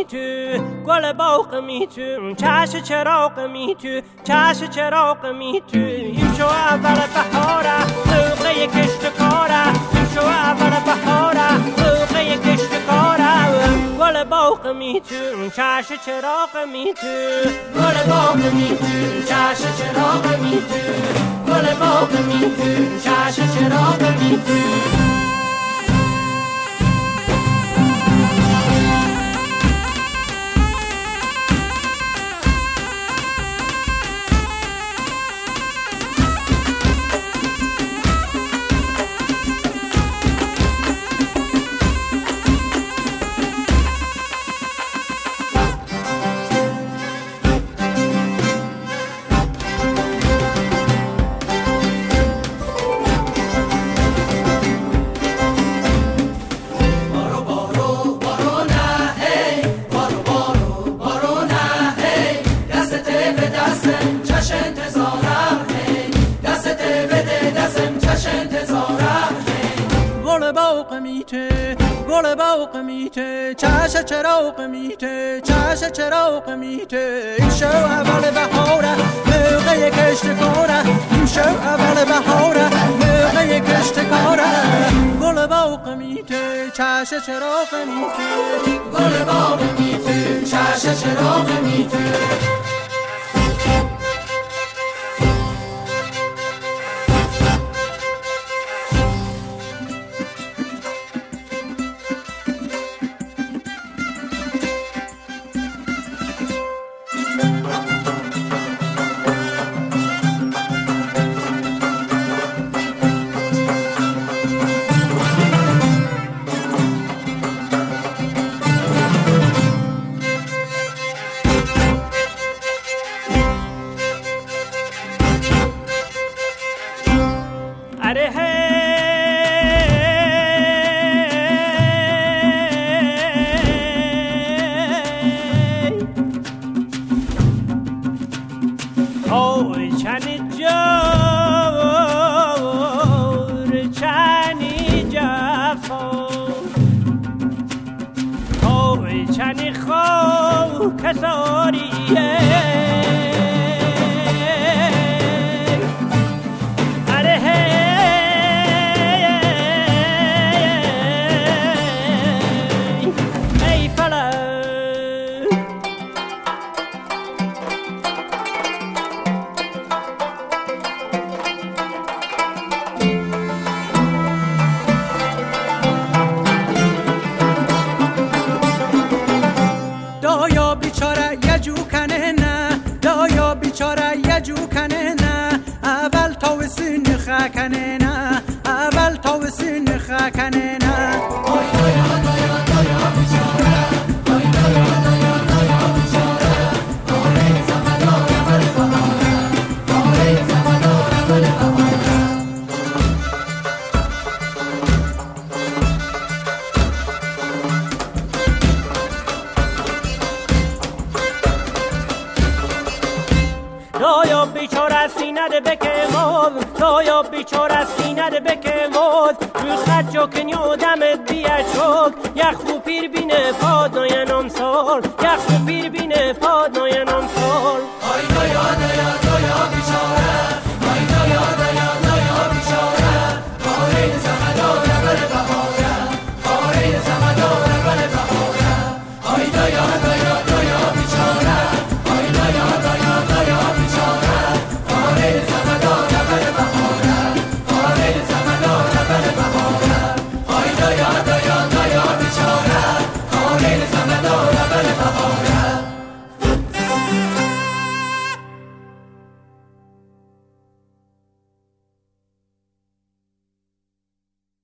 تو گل باغ می تو چش چراغ می تو چش چراغ می تو این شو اول بهاره موقع کشت کاره این شو اول بهاره موقع کشت کاره گل باغ می تو چش چراغ می تو گل باغ می تو چش چراغ می تو گل باغ می تو چش چراغ می تو گل باغ میته چش چراغ میته چش چراغ میته این شو اول بهاره موقع کشت کاره این شو اول بهاره موقع کشت کاره گل باغ میته چش چراغ میته گل باغ میته چش چراغ میته چنی خو کساریه اره ای فلک بیچاره یه جو کنه نه اول تا وسین خکنه نه اول تا وسین خکنه نه آی دایا دایا دایا بیچاره آی دایا دایا دایا بیچاره آره زمدار اول بهاره آره زمدار اول بهاره دایا بیچاره سینه بکه موز دایا بیچاره سینه بکه موز رو خد جو کنیو دمت بیا چوک یخ و پیر بینه پاد ناین امسال یخ و پیر بینه پاد ناین